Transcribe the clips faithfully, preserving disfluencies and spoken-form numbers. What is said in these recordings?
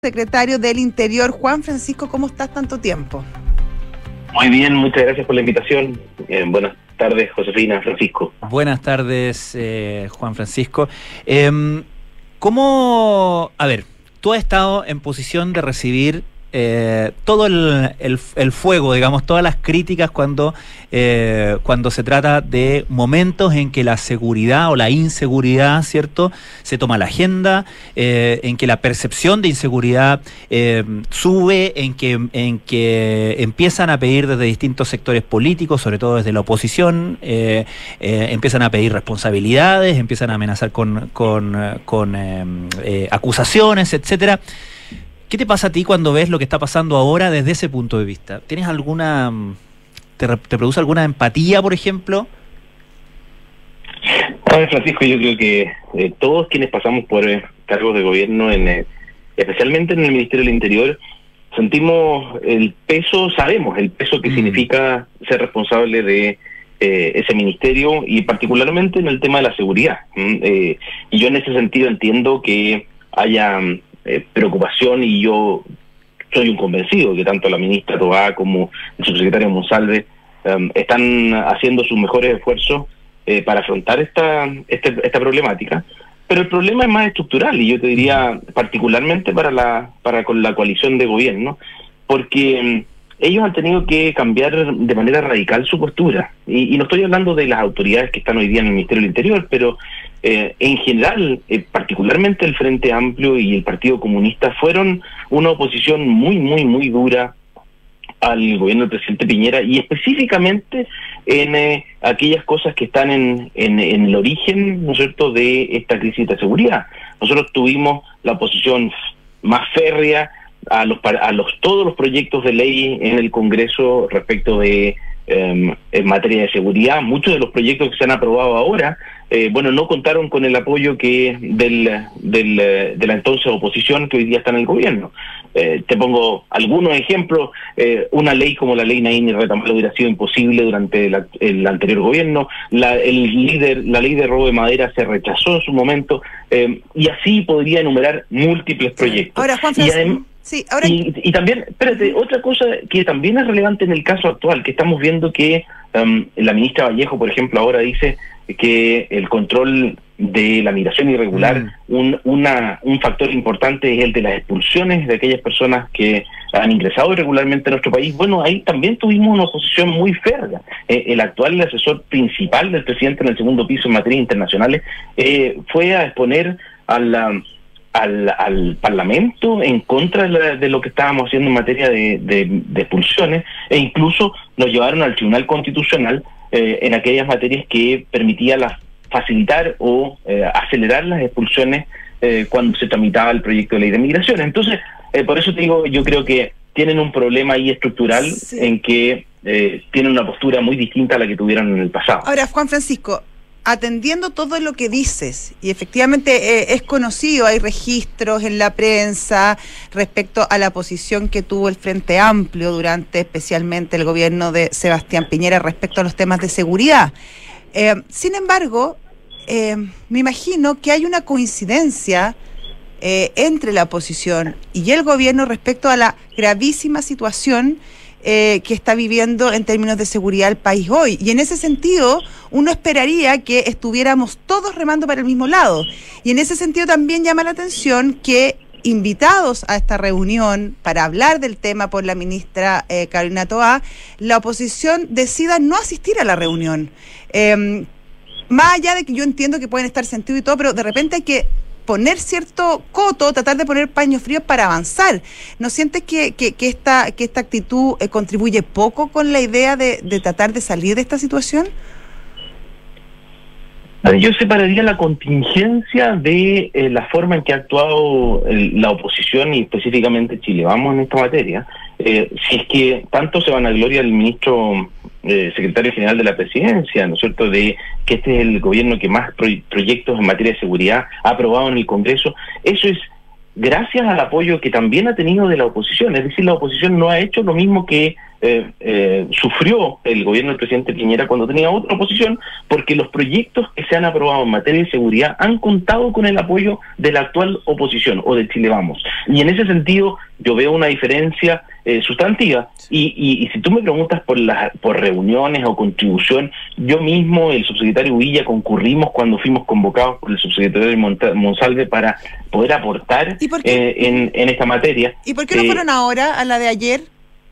Secretario del Interior, Juan Francisco, ¿cómo estás tanto tiempo? Muy bien, muchas gracias por la invitación. Eh, buenas tardes, Josefina, Francisco. Buenas tardes, eh, Juan Francisco. Eh, ¿Cómo...? A ver, tú has estado en posición de recibir eh, todo el, el, el fuego, digamos, todas las críticas cuando, eh, cuando se trata de momentos en que la seguridad o la inseguridad, ¿cierto?, se toma la agenda, eh, en que la percepción de inseguridad eh, sube, en que, en que empiezan a pedir desde distintos sectores políticos, sobre todo desde la oposición, eh, eh, empiezan a pedir responsabilidades, empiezan a amenazar con, con, con eh, eh, acusaciones, etcétera. ¿Qué te pasa a ti cuando ves lo que está pasando ahora desde ese punto de vista? ¿Tienes alguna, te, te produce alguna empatía, por ejemplo? A ver, Francisco, yo creo que eh, todos quienes pasamos por eh, cargos de gobierno, en, eh, especialmente en el Ministerio del Interior, sentimos el peso, sabemos el peso que mm. significa ser responsable de eh, ese ministerio y particularmente en el tema de la seguridad. ¿Mm? Eh, y yo en ese sentido entiendo que haya Eh, preocupación, y yo soy un convencido que tanto la ministra Toá como el subsecretario Monsalve um, están haciendo sus mejores esfuerzos eh, para afrontar esta, este, esta problemática, pero el problema es más estructural, y yo te diría particularmente para la para con la coalición de gobierno, porque um, ellos han tenido que cambiar de manera radical su postura, y, y no estoy hablando de las autoridades que están hoy día en el Ministerio del Interior, pero Eh, en general, eh, particularmente el Frente Amplio y el Partido Comunista fueron una oposición muy, muy, muy dura al gobierno del presidente Piñera, y específicamente en eh, aquellas cosas que están en, en, en el origen, ¿no es cierto?, de esta crisis de seguridad. Nosotros tuvimos la oposición más férrea a los a los todos los proyectos de ley en el Congreso respecto de eh, en materia de seguridad. Muchos de los proyectos que se han aprobado ahora, eh, bueno, no contaron con el apoyo que del, del de la entonces oposición que hoy día está en el gobierno. Eh, te pongo algunos ejemplos. Eh, una ley como la ley Naín y Retamal hubiera sido imposible durante la, el anterior gobierno. La, el líder, la ley de robo de madera se rechazó en su momento, eh, y así podría enumerar múltiples proyectos. Ahora, Juan Francisco, sí, ahora... y, y también, espérate, otra cosa que también es relevante en el caso actual, que estamos viendo que um, la ministra Vallejo, por ejemplo, ahora dice que el control de la migración irregular, mm. un, una, un factor importante es el de las expulsiones de aquellas personas que han ingresado irregularmente a nuestro país. Bueno, ahí también tuvimos una oposición muy férrea. Eh, el actual asesor principal del presidente en el segundo piso en materias internacionales eh, fue a exponer a la... Al, al Parlamento en contra de, la, de lo que estábamos haciendo en materia de, de, de expulsiones, e incluso nos llevaron al Tribunal Constitucional eh, en aquellas materias que permitía la, facilitar o eh, acelerar las expulsiones eh, cuando se tramitaba el proyecto de ley de migración. Entonces, eh, por eso te digo, yo creo que tienen un problema ahí estructural, sí, en que eh, tienen una postura muy distinta a la que tuvieron en el pasado. Ahora, Juan Francisco, atendiendo todo lo que dices, y efectivamente eh, es conocido, hay registros en la prensa respecto a la posición que tuvo el Frente Amplio durante especialmente el gobierno de Sebastián Piñera respecto a los temas de seguridad. Eh, sin embargo, eh, me imagino que hay una coincidencia eh, entre la oposición y el gobierno respecto a la gravísima situación Eh, que está viviendo en términos de seguridad el país hoy. Y en ese sentido, uno esperaría que estuviéramos todos remando para el mismo lado. Y en ese sentido también llama la atención que, invitados a esta reunión para hablar del tema por la ministra eh, Carolina Toá, la oposición decida no asistir a la reunión. Eh, más allá de que yo entiendo que pueden estar sentidos y todo, pero de repente hay que poner cierto coto, tratar de poner paños fríos para avanzar. ¿No sientes que, que, que, esta, que esta actitud eh, contribuye poco con la idea de, de tratar de salir de esta situación? Yo separaría la contingencia de eh, la forma en que ha actuado el, la oposición, y específicamente Chile Vamos en esta materia. Eh, si es que tanto se vanagloria el ministro eh, secretario general de la presidencia, ¿no es cierto?, de que este es el gobierno que más pro- proyectos en materia de seguridad ha aprobado en el Congreso, eso es gracias al apoyo que también ha tenido de la oposición. Es decir, la oposición no ha hecho lo mismo que eh, eh, sufrió el gobierno del presidente Piñera cuando tenía otra oposición, porque los proyectos que se han aprobado en materia de seguridad han contado con el apoyo de la actual oposición o de Chile Vamos. Y en ese sentido yo veo una diferencia eh, sustantiva. Y, y, y si tú me preguntas por las por reuniones o contribución, yo mismo, el subsecretario Villa, concurrimos cuando fuimos convocados por el subsecretario Monsalve para poder aportar eh, en, en esta materia. ¿Y por qué no eh, fueron ahora a la de ayer?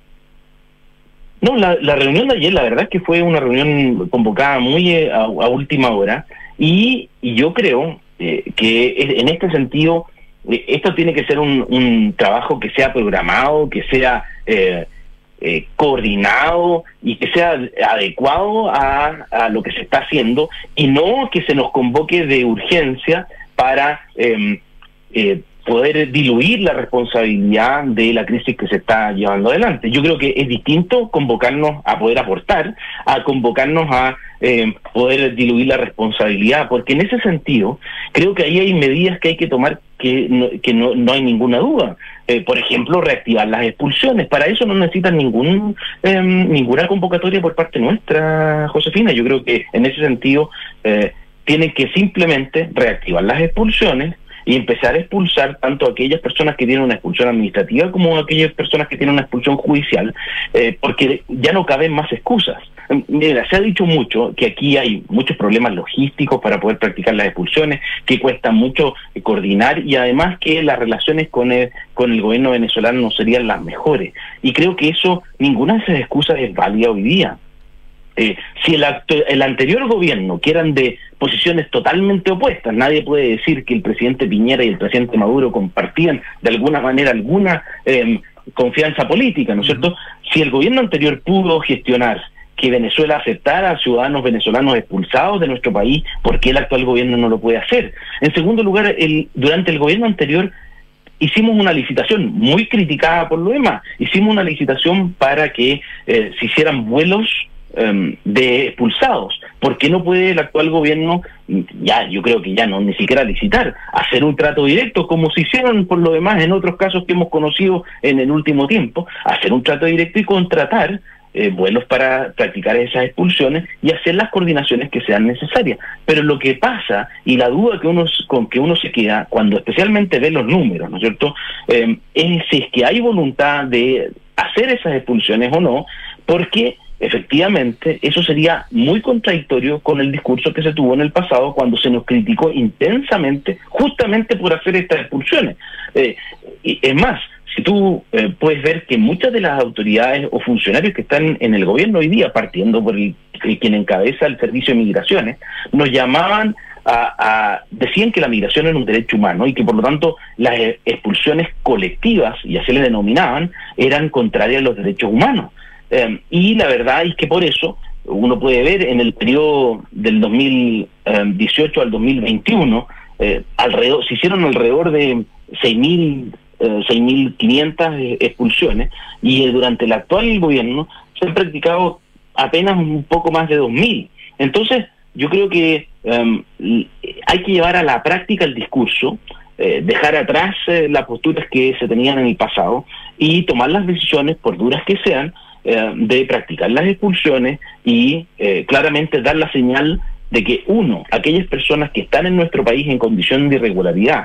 No, la, la reunión de ayer, la verdad es que fue una reunión convocada muy eh, a, a última hora, y, y yo creo eh, que en este sentido eh, esto tiene que ser un, un trabajo que sea programado, que sea eh, eh, coordinado y que sea adecuado a, a lo que se está haciendo, y no que se nos convoque de urgencia para eh, eh, poder diluir la responsabilidad de la crisis que se está llevando adelante. Yo creo que es distinto convocarnos a poder aportar, a convocarnos a eh, poder diluir la responsabilidad, porque en ese sentido creo que ahí hay medidas que hay que tomar que no, que no, no hay ninguna duda. Eh, por ejemplo, reactivar las expulsiones. Para eso no necesitan ningún eh, ninguna convocatoria por parte nuestra, Josefina. Yo creo que en ese sentido eh, tienen que simplemente reactivar las expulsiones y empezar a expulsar tanto a aquellas personas que tienen una expulsión administrativa como a aquellas personas que tienen una expulsión judicial, eh, porque ya no caben más excusas. Mira, se ha dicho mucho que aquí hay muchos problemas logísticos para poder practicar las expulsiones, que cuesta mucho coordinar, y además que las relaciones con el, con el gobierno venezolano no serían las mejores. Y creo que eso, ninguna de esas excusas es válida hoy día. Eh, si el, acto, el anterior gobierno, que eran de posiciones totalmente opuestas, nadie puede decir que el presidente Piñera y el presidente Maduro compartían de alguna manera alguna eh, confianza política, ¿no es cierto? Uh-huh. Si el gobierno anterior pudo gestionar que Venezuela aceptara a ciudadanos venezolanos expulsados de nuestro país, ¿por qué el actual gobierno no lo puede hacer? En segundo lugar, el, durante el gobierno anterior hicimos una licitación muy criticada por lo demás. Hicimos una licitación para que eh, se hicieran vuelos um, de expulsados. ¿Por qué no puede el actual gobierno, ya yo creo que ya no ni siquiera licitar, hacer un trato directo, como se hicieron por lo demás en otros casos que hemos conocido en el último tiempo, hacer un trato directo y contratar Eh, vuelos para practicar esas expulsiones y hacer las coordinaciones que sean necesarias? Pero lo que pasa, y la duda que uno con que uno se queda cuando especialmente ve los números, ¿no es cierto?, eh, es si es que hay voluntad de hacer esas expulsiones o no, porque efectivamente eso sería muy contradictorio con el discurso que se tuvo en el pasado, cuando se nos criticó intensamente justamente por hacer estas expulsiones. Eh, y es más, si tú eh, puedes ver que muchas de las autoridades o funcionarios que están en el gobierno hoy día, partiendo por el, el quien encabeza el servicio de migraciones, nos llamaban a, a decían que la migración era un derecho humano y que por lo tanto las expulsiones colectivas, y así le denominaban, eran contrarias a los derechos humanos. Eh, y la verdad es que por eso uno puede ver en el periodo del dos mil dieciocho al dos mil veintiuno, eh, alrededor, se hicieron alrededor de seis mil seis mil quinientas expulsiones, y durante el actual gobierno se han practicado apenas un poco más de dos mil. Entonces yo creo que um, hay que llevar a la práctica el discurso, eh, dejar atrás eh, las posturas que se tenían en el pasado y tomar las decisiones, por duras que sean, eh, de practicar las expulsiones y eh, claramente dar la señal de que, uno, aquellas personas que están en nuestro país en condición de irregularidad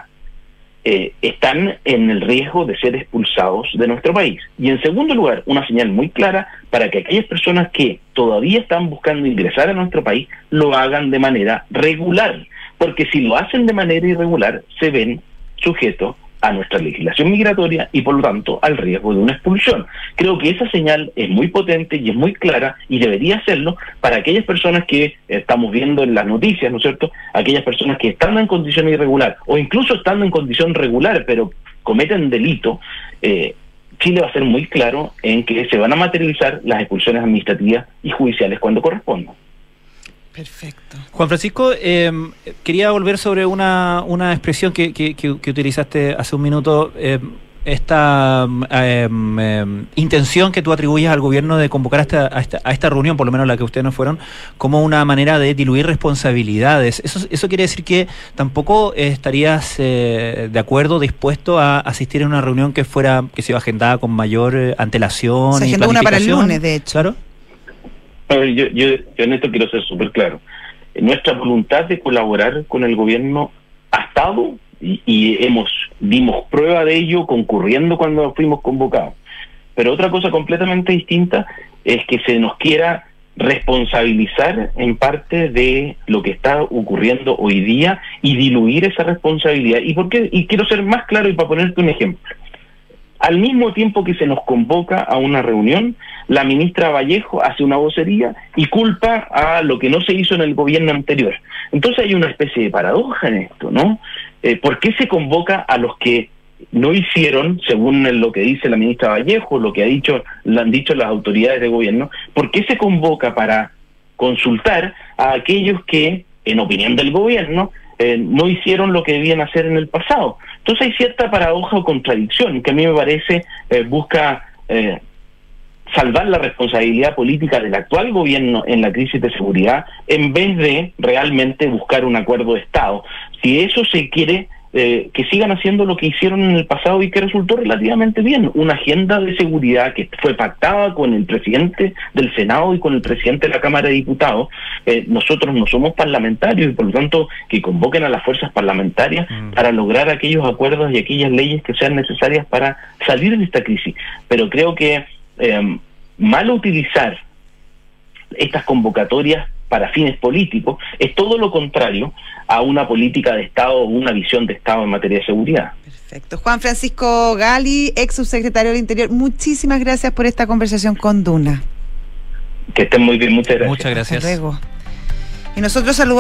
Eh, están en el riesgo de ser expulsados de nuestro país. Y en segundo lugar, una señal muy clara para que aquellas personas que todavía están buscando ingresar a nuestro país lo hagan de manera regular, porque si lo hacen de manera irregular se ven sujetos a nuestra legislación migratoria y por lo tanto al riesgo de una expulsión. Creo que esa señal es muy potente y es muy clara, y debería serlo para aquellas personas que estamos viendo en las noticias, ¿no es cierto?, aquellas personas que estando en condición irregular o incluso estando en condición regular pero cometen delito. eh, Chile va a ser muy claro en que se van a materializar las expulsiones administrativas y judiciales cuando correspondan. Perfecto. Juan Francisco, eh, quería volver sobre una, una expresión que, que, que, que utilizaste hace un minuto. Eh, esta eh, eh, intención que tú atribuyes al gobierno de convocar a esta, a, esta, a esta reunión, por lo menos la que ustedes no fueron, como una manera de diluir responsabilidades. ¿Eso, eso quiere decir que tampoco estarías eh, de acuerdo, dispuesto a asistir a una reunión que fuera, que se iba agendada con mayor eh, antelación? Se agendó una para el lunes, de hecho. ¿Claro? Yo, yo, yo en esto quiero ser súper claro. Nuestra voluntad de colaborar con el gobierno ha estado y, y hemos dimos prueba de ello concurriendo cuando fuimos convocados. Pero otra cosa completamente distinta es que se nos quiera responsabilizar en parte de lo que está ocurriendo hoy día y diluir esa responsabilidad. ¿Y por qué? Y quiero ser más claro y para ponerte un ejemplo. Al mismo tiempo que se nos convoca a una reunión, la ministra Vallejo hace una vocería y culpa a lo que no se hizo en el gobierno anterior. Entonces hay una especie de paradoja en esto, ¿no? Eh, ¿Por qué se convoca a los que no hicieron, según lo que dice la ministra Vallejo, lo que ha dicho, lo han dicho las autoridades de gobierno? ¿Por qué se convoca para consultar a aquellos que, en opinión del gobierno, Eh, no hicieron lo que debían hacer en el pasado? Entonces hay cierta paradoja o contradicción que a mí me parece eh, busca eh, salvar la responsabilidad política del actual gobierno en la crisis de seguridad en vez de realmente buscar un acuerdo de Estado. Si eso se quiere, eh, que sigan haciendo lo que hicieron en el pasado y que resultó relativamente bien, una agenda de seguridad que fue pactada con el presidente del Senado y con el presidente de la Cámara de Diputados. Eh, nosotros no somos parlamentarios y por lo tanto que convoquen a las fuerzas parlamentarias mm. para lograr aquellos acuerdos y aquellas leyes que sean necesarias para salir de esta crisis. Pero creo que eh, mal utilizar estas convocatorias para fines políticos es todo lo contrario a una política de Estado o una visión de Estado en materia de seguridad. Perfecto. Juan Francisco Gali, ex subsecretario del Interior, muchísimas gracias por esta conversación con Duna. Que estén muy bien, muchas gracias. Muchas gracias. Hasta luego. Y nosotros saludamos